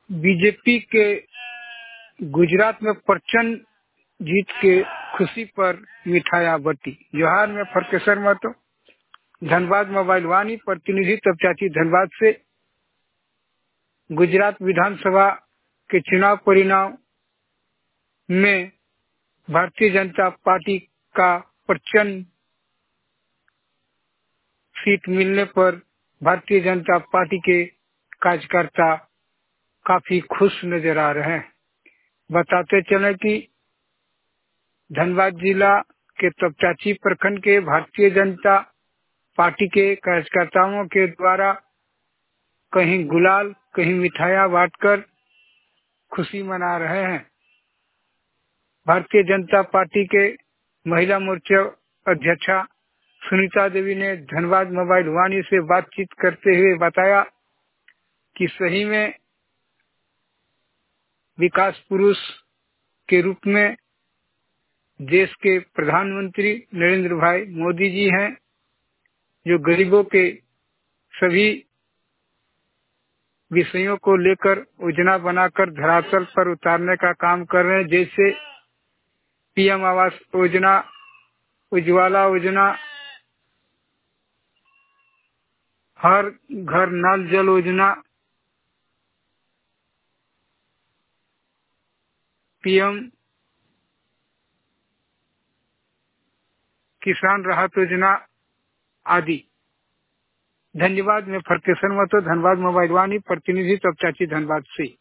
BJP के गुजरात में प्रचंड जीत के खुशी पर मिठाइयाँ बटी। जोहार में फरकेसर महतो, धनबाद मोबाइल वाणी, प्रतिनिधि तब चाची धनबाद से। गुजरात विधानसभा के चुनाव परिणाम में भारतीय जनता पार्टी का प्रचंड सीट मिलने पर भारतीय जनता पार्टी के कार्यकर्ता काफी खुश नजर आ रहे हैं। बताते चले कि धनबाद जिला के तपचाची प्रखंड के भारतीय जनता पार्टी के कार्यकर्ताओं के द्वारा कहीं गुलाल कहीं मिठाइयाँ बांटकर खुशी मना रहे हैं। भारतीय जनता पार्टी के महिला मोर्चा अध्यक्षा सुनीता देवी ने धनबाद मोबाइल वाणी से बातचीत करते हुए बताया कि सही में विकास पुरुष के रूप में देश के प्रधानमंत्री नरेंद्र भाई मोदी जी हैं, जो गरीबों के सभी विषयों को लेकर योजना बनाकर धरातल पर उतारने का काम कर रहे हैं। जैसे पीएम आवास योजना, उज्ज्वला योजना, हर घर नल जल योजना, पीएम किसान राहत योजना आदि। धन्यवाद। मैं फरकेसर महतो, धनबाद मोबाइल वाणी, प्रतिनिधि तब चाची धनबाद से।